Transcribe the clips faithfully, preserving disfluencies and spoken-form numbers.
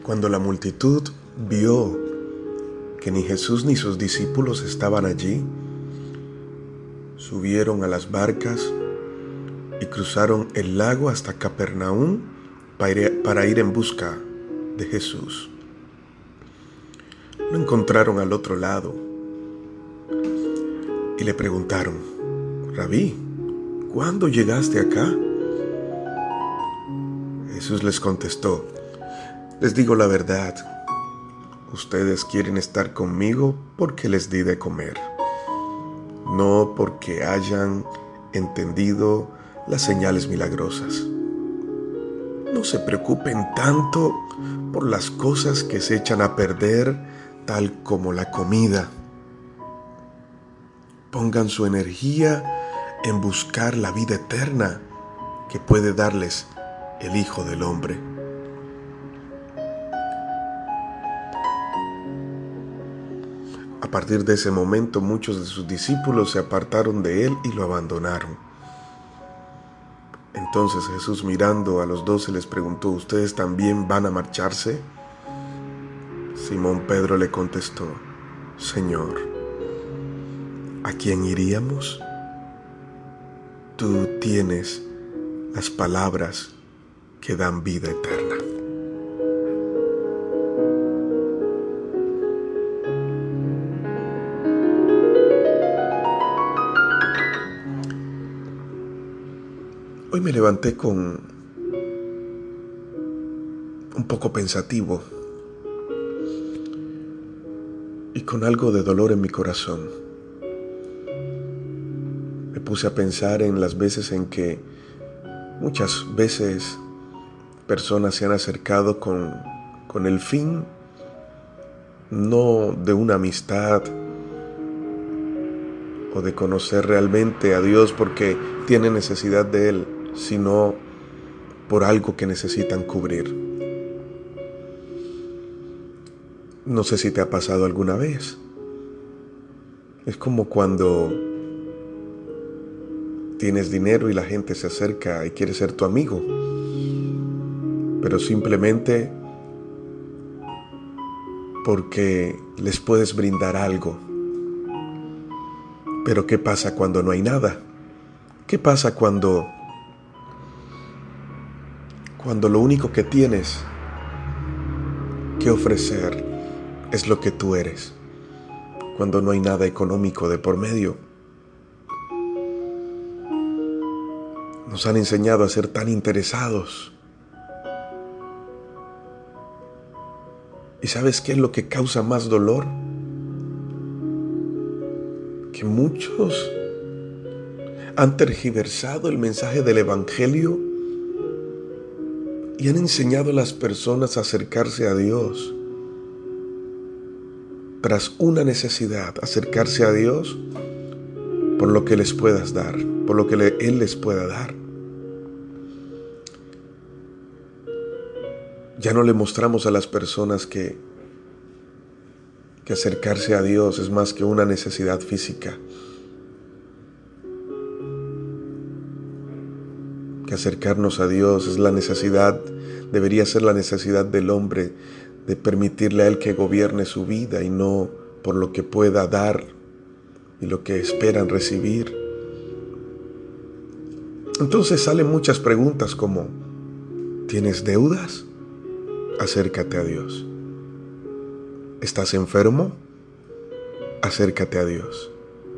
Cuando la multitud vio que ni Jesús ni sus discípulos estaban allí, subieron a las barcas y cruzaron el lago hasta Capernaum para ir, para ir en busca de Jesús. Lo encontraron al otro lado y le preguntaron: Rabí, ¿cuándo llegaste acá? Jesús les contestó: les digo la verdad, ustedes quieren estar conmigo porque les di de comer, no porque hayan entendido las señales milagrosas. No se preocupen tanto por las cosas que se echan a perder, tal como la comida. Pongan su energía en buscar la vida eterna que puede darles el Hijo del Hombre. A partir de ese momento, muchos de sus discípulos se apartaron de él y lo abandonaron. Entonces Jesús, mirando a los doce, les preguntó: ¿ustedes también van a marcharse? Simón Pedro le contestó: Señor, ¿a quién iríamos? Tú tienes las palabras que dan vida eterna. Hoy me levanté con un poco pensativo y con algo de dolor en mi corazón. Me puse a pensar en las veces en que muchas veces personas se han acercado con, con el fin no de una amistad o de conocer realmente a Dios porque tienen necesidad de Él, sino por algo que necesitan cubrir. No sé si te ha pasado alguna vez. Es como cuando tienes dinero y la gente se acerca y quiere ser tu amigo, pero simplemente porque les puedes brindar algo. Pero ¿qué pasa cuando no hay nada? ¿Qué pasa cuando, cuando lo único que tienes que ofrecer es lo que tú eres? Cuando no hay nada económico de por medio. Nos han enseñado a ser tan interesados. ¿Y sabes qué es lo que causa más dolor? Que muchos han tergiversado el mensaje del Evangelio y han enseñado a las personas a acercarse a Dios tras una necesidad, acercarse a Dios por lo que les puedas dar, por lo que le, Él les pueda dar. Ya no le mostramos a las personas que que acercarse a Dios es más que una necesidad física, que acercarnos a Dios es la necesidad, debería ser la necesidad del hombre de permitirle a Él que gobierne su vida y no por lo que pueda dar y lo que esperan recibir. Entonces salen muchas preguntas como: ¿tienes deudas? Acércate a Dios. ¿Estás enfermo? Acércate a Dios.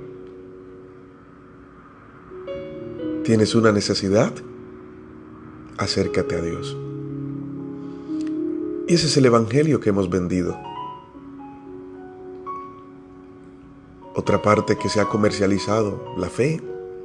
¿Tienes una necesidad? Acércate a Dios. Y ese es el Evangelio que hemos vendido. Otra parte que se ha comercializado, la fe.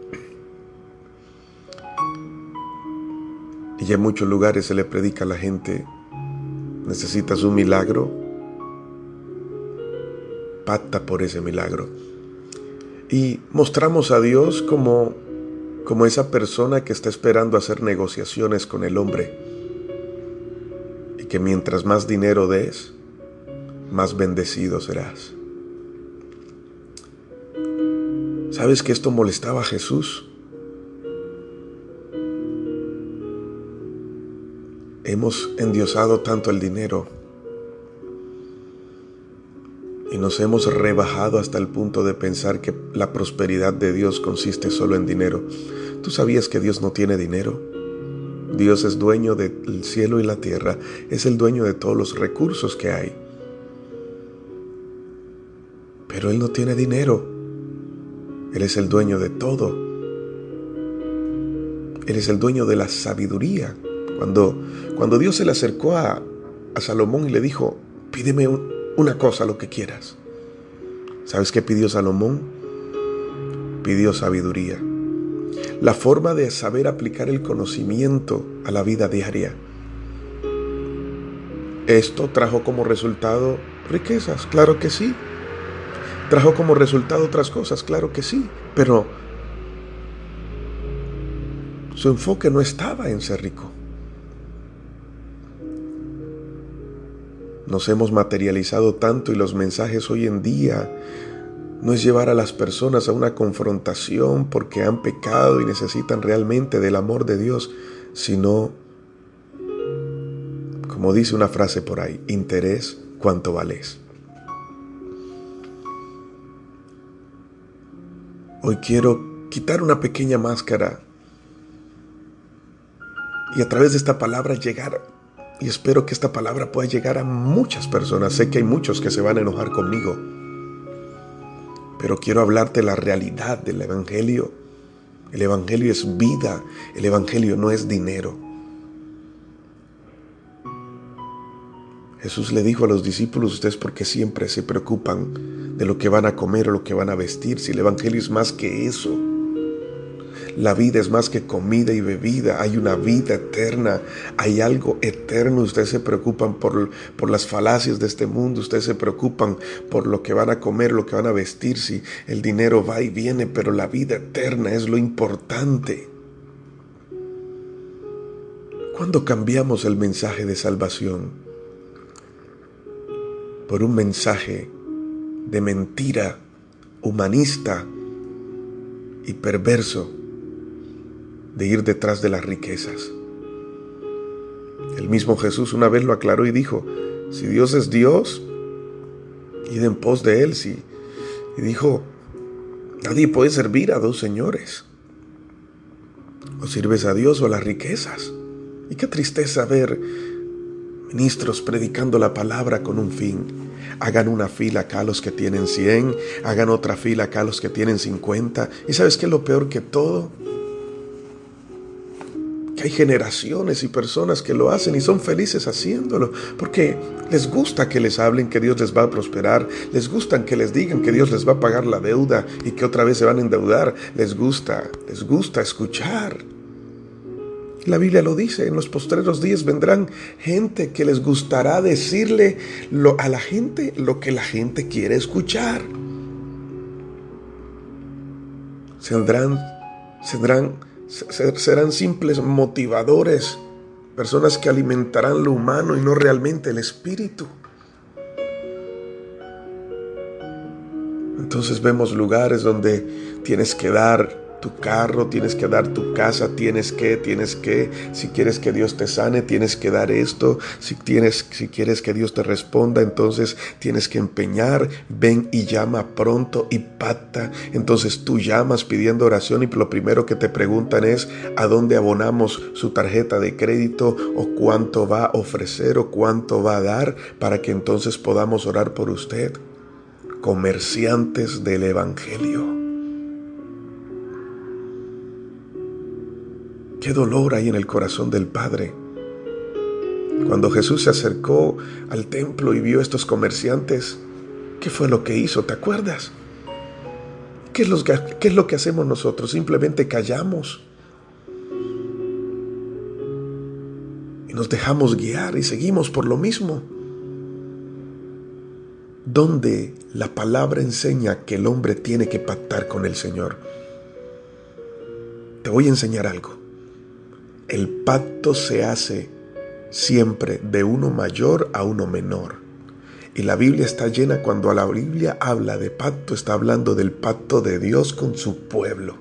Y ya en muchos lugares se le predica a la gente: ¿necesitas un milagro? Pacta por ese milagro. Y mostramos a Dios como, como esa persona que está esperando hacer negociaciones con el hombre y que mientras más dinero des, más bendecido serás. ¿Sabes que esto molestaba a Jesús? Hemos endiosado tanto el dinero Y nos hemos rebajado hasta el punto de pensar que la prosperidad de Dios consiste solo en dinero. ¿Tú sabías que Dios no tiene dinero? Dios es dueño del cielo y la tierra, es el dueño de todos los recursos que hay. Pero Él no tiene dinero. Él es el dueño de todo. Él es el dueño de la sabiduría. Cuando, cuando Dios se le acercó a, a Salomón y le dijo, pídeme un, una cosa, lo que quieras. ¿Sabes qué pidió Salomón? Pidió sabiduría. La forma de saber aplicar el conocimiento a la vida diaria. Esto trajo como resultado riquezas, claro que sí. Trajo como resultado otras cosas, claro que sí. Pero su enfoque no estaba en ser rico. Nos hemos materializado tanto y los mensajes hoy en día no es llevar a las personas a una confrontación porque han pecado y necesitan realmente del amor de Dios, sino, como dice una frase por ahí, interés, ¿cuánto vales? Hoy quiero quitar una pequeña máscara y a través de esta palabra llegar, y espero que esta palabra pueda llegar a muchas personas. Sé que hay muchos que se van a enojar conmigo, pero quiero hablarte la realidad del Evangelio. El Evangelio es vida, el Evangelio no es dinero. Jesús le dijo a los discípulos, ustedes porque siempre se preocupan de lo que van a comer o lo que van a vestir, si el Evangelio es más que eso. La vida es más que comida y bebida, hay una vida eterna, hay algo eterno. Ustedes se preocupan por, por las falacias de este mundo, ustedes se preocupan por lo que van a comer, lo que van a vestir, si el dinero va y viene, pero la vida eterna es lo importante. ¿Cuándo cambiamos el mensaje de salvación por un mensaje de mentira, humanista y perverso, de ir detrás de las riquezas? El mismo Jesús una vez lo aclaró y dijo, si Dios es Dios, id en pos de Él. Sí. Y dijo, nadie puede servir a dos señores. O sirves a Dios o a las riquezas. Y qué tristeza ver ministros predicando la palabra con un fin. Hagan una fila acá los que tienen cien, hagan otra fila acá los que tienen cincuenta. ¿Y sabes qué es lo peor que todo? Que hay generaciones y personas que lo hacen y son felices haciéndolo, porque les gusta que les hablen que Dios les va a prosperar, les gusta que les digan que Dios les va a pagar la deuda y que otra vez se van a endeudar. Les gusta, les gusta escuchar. La Biblia lo dice, en los postreros días vendrán gente que les gustará decirle lo, a la gente lo que la gente quiere escuchar. Saldrán, saldrán, serán simples motivadores, personas que alimentarán lo humano y no realmente el espíritu. Entonces vemos lugares donde tienes que dar tu carro, tienes que dar tu casa, tienes que, tienes que, si quieres que Dios te sane, tienes que dar esto, si tienes, si quieres que Dios te responda, entonces tienes que empeñar, ven y llama pronto y pacta. Entonces tú llamas pidiendo oración y lo primero que te preguntan es a dónde abonamos su tarjeta de crédito o cuánto va a ofrecer o cuánto va a dar para que entonces podamos orar por usted. Comerciantes del Evangelio. Qué dolor hay en el corazón del Padre. Cuando Jesús se acercó al templo y vio a estos comerciantes, ¿qué fue lo que hizo? ¿Te acuerdas? ¿Qué es lo que, qué es lo que hacemos nosotros? Simplemente callamos. Y nos dejamos guiar y seguimos por lo mismo. Donde la palabra enseña que el hombre tiene que pactar con el Señor. Te voy a enseñar algo. El pacto se hace siempre de uno mayor a uno menor. Y la Biblia está llena, cuando la Biblia habla de pacto, está hablando del pacto de Dios con su pueblo.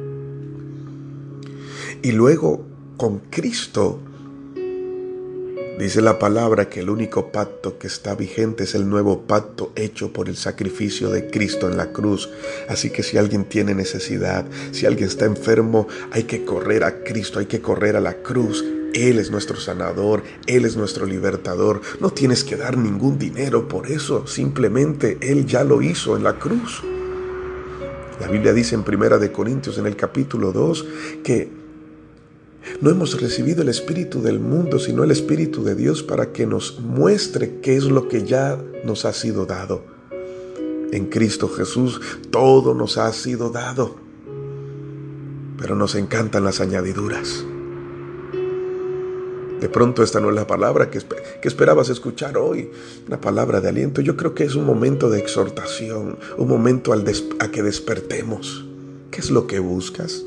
Y luego con Cristo Dice la palabra que el único pacto que está vigente es el nuevo pacto hecho por el sacrificio de Cristo en la cruz. Así que si alguien tiene necesidad, si alguien está enfermo, hay que correr a Cristo, hay que correr a la cruz. Él es nuestro sanador, Él es nuestro libertador. No tienes que dar ningún dinero por eso, simplemente Él ya lo hizo en la cruz. La Biblia dice en Primera de Corintios, en el capítulo dos, que no hemos recibido el espíritu del mundo, sino el espíritu de Dios para que nos muestre qué es lo que ya nos ha sido dado. En Cristo Jesús todo nos ha sido dado, pero nos encantan las añadiduras. De pronto esta no es la palabra que, que esperabas escuchar hoy, una palabra de aliento. Yo creo que es un momento de exhortación, un momento al des- a que despertemos. ¿Qué es lo que buscas?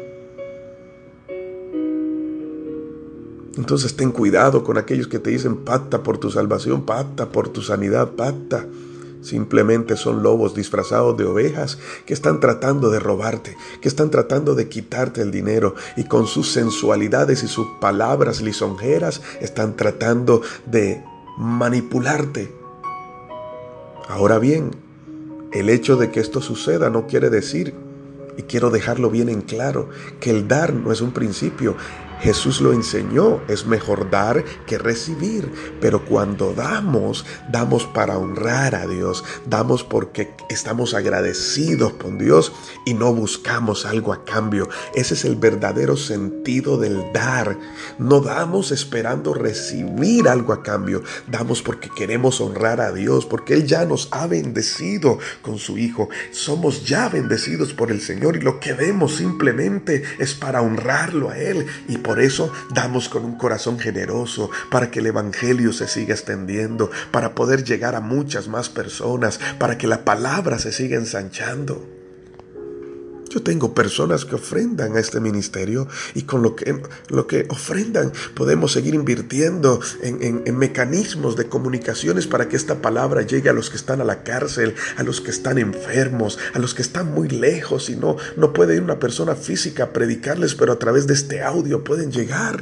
Entonces ten cuidado con aquellos que te dicen pacta por tu salvación, pacta por tu sanidad, pacta. Simplemente son lobos disfrazados de ovejas que están tratando de robarte, que están tratando de quitarte el dinero y con sus sensualidades y sus palabras lisonjeras están tratando de manipularte. Ahora bien, el hecho de que esto suceda no quiere decir, y quiero dejarlo bien en claro, que el dar no es un principio. Jesús lo enseñó, es mejor dar que recibir, pero cuando damos, damos para honrar a Dios, damos porque estamos agradecidos con Dios y no buscamos algo a cambio. Ese es el verdadero sentido del dar. No damos esperando recibir algo a cambio, damos porque queremos honrar a Dios, porque Él ya nos ha bendecido con su Hijo. Somos ya bendecidos por el Señor y lo que demos simplemente es para honrarlo a Él, y por eso damos con un corazón generoso para que el evangelio se siga extendiendo, para poder llegar a muchas más personas, para que la palabra se siga ensanchando. Yo tengo personas que ofrendan a este ministerio y con lo que, lo que ofrendan podemos seguir invirtiendo en, en, en mecanismos de comunicaciones para que esta palabra llegue a los que están a la cárcel, a los que están enfermos, a los que están muy lejos y no, no puede ir una persona física a predicarles, pero a través de este audio pueden llegar.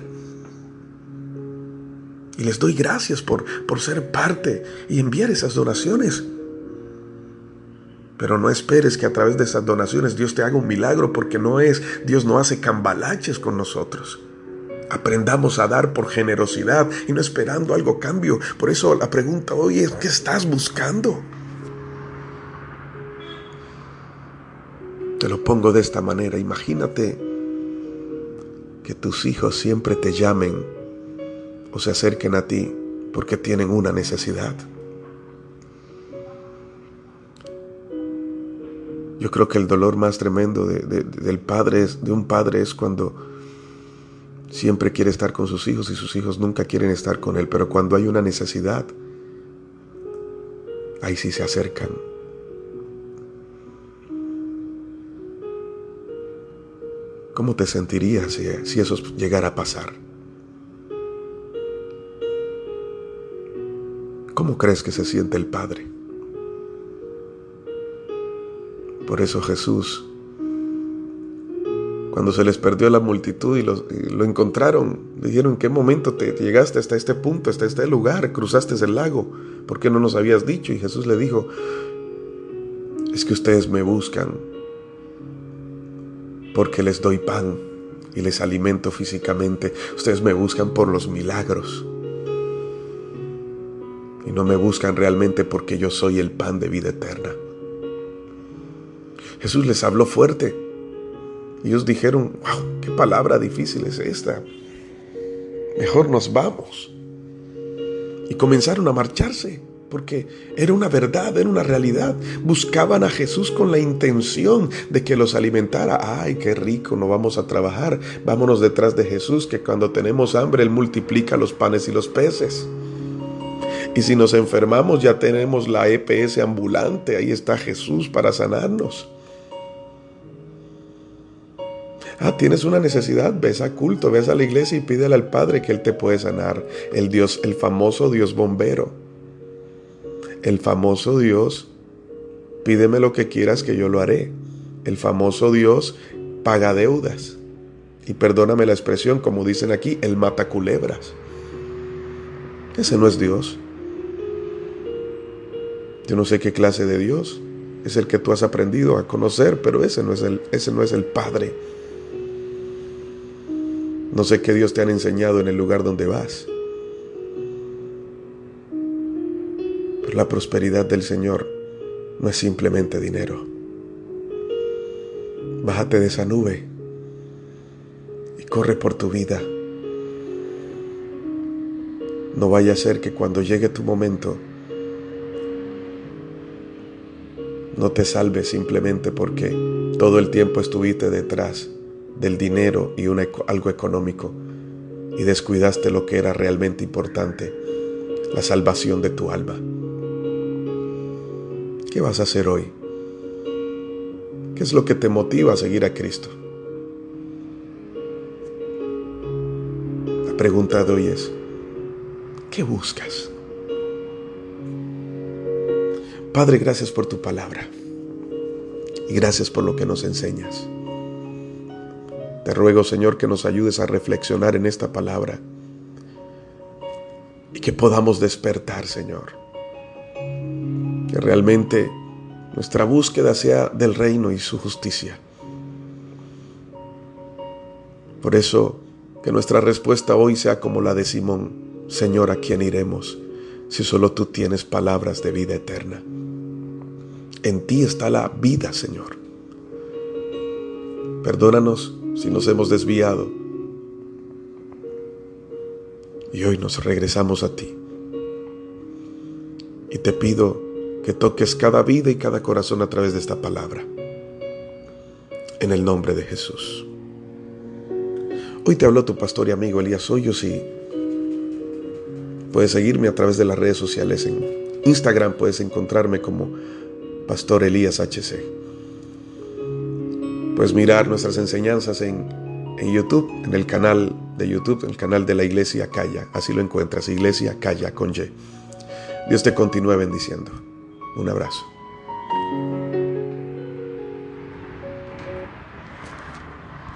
Y les doy gracias por, por ser parte y enviar esas donaciones. Pero no esperes que a través de esas donaciones Dios te haga un milagro, porque no es, Dios no hace cambalaches con nosotros. Aprendamos a dar por generosidad y no esperando algo a cambio. Por eso la pregunta hoy es, ¿qué estás buscando? Te lo pongo de esta manera. Imagínate que tus hijos siempre te llamen o se acerquen a ti porque tienen una necesidad. Yo creo que el dolor más tremendo de, de, del padre es, de un padre es cuando siempre quiere estar con sus hijos y sus hijos nunca quieren estar con él, pero cuando hay una necesidad, ahí sí se acercan. ¿Cómo te sentirías si, si eso llegara a pasar? ¿Cómo crees que se siente el Padre? Por eso Jesús, cuando se les perdió la multitud y, los, y lo encontraron, le dijeron, ¿en qué momento te, te llegaste hasta este punto, hasta este lugar? Cruzaste el lago, ¿por qué no nos habías dicho? Y Jesús le dijo, es que ustedes me buscan porque les doy pan y les alimento físicamente. Ustedes me buscan por los milagros y no me buscan realmente porque yo soy el pan de vida eterna. Jesús les habló fuerte. Y ellos dijeron, wow, qué palabra difícil es esta. Mejor nos vamos. Y comenzaron a marcharse, porque era una verdad, era una realidad. Buscaban a Jesús con la intención de que los alimentara. Ay, qué rico, no vamos a trabajar. Vámonos detrás de Jesús, que cuando tenemos hambre, Él multiplica los panes y los peces. Y si nos enfermamos, ya tenemos la E P S ambulante. Ahí está Jesús para sanarnos. Ah, tienes una necesidad, ves a culto, ves a la iglesia y pídele al Padre que Él te puede sanar. El Dios, el famoso Dios bombero. El famoso Dios, pídeme lo que quieras que yo lo haré. El famoso Dios paga deudas. Y perdóname la expresión, como dicen aquí, el mata culebras. Ese no es Dios. Yo no sé qué clase de Dios es el que tú has aprendido a conocer, pero ese no es el, ese no es el Padre. No sé qué Dios te han enseñado en el lugar donde vas. Pero la prosperidad del Señor no es simplemente dinero. Bájate de esa nube y corre por tu vida. No vaya a ser que cuando llegue tu momento no te salves simplemente porque todo el tiempo estuviste detrás del dinero y una, algo económico y descuidaste lo que era realmente importante, la salvación de tu alma. ¿Qué vas a hacer hoy? ¿Qué es lo que te motiva a seguir a Cristo? La pregunta de hoy es, ¿qué buscas? Padre, gracias por tu palabra y gracias por lo que nos enseñas. Te ruego, Señor, que nos ayudes a reflexionar en esta palabra y que podamos despertar, Señor. Que realmente nuestra búsqueda sea del reino y su justicia. Por eso, que nuestra respuesta hoy sea como la de Simón: Señor, ¿a quién iremos si solo tú tienes palabras de vida eterna? En ti está la vida, Señor. Perdónanos si nos hemos desviado y hoy nos regresamos a ti. Y te pido que toques cada vida y cada corazón a través de esta palabra. En el nombre de Jesús. Hoy te habló tu pastor y amigo Elías Hoyos y puedes seguirme a través de las redes sociales. En Instagram puedes encontrarme como Pastor Elías H C. Puedes mirar nuestras enseñanzas en, en YouTube, en el canal de YouTube, en el canal de la Iglesia Calla. Así lo encuentras, Iglesia Calla con Y. Dios te continúe bendiciendo. Un abrazo.